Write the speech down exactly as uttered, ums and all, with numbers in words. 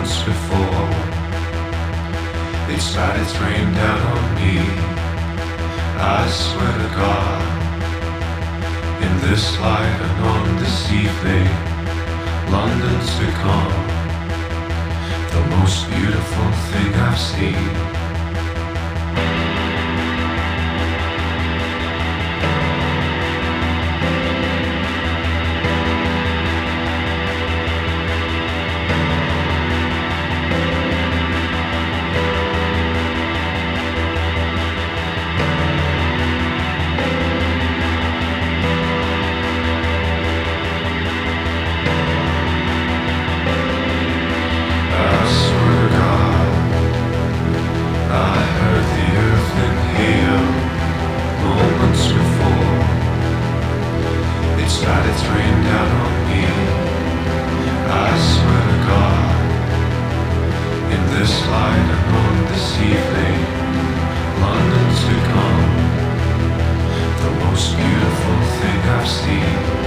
moments before. It started to rain down on me. I swear to God, in this light and on this evening, London's become the most beautiful thing I've seen. Started to rain down on me. I swear to God, in this light and on this evening, London's become the most beautiful thing I've seen.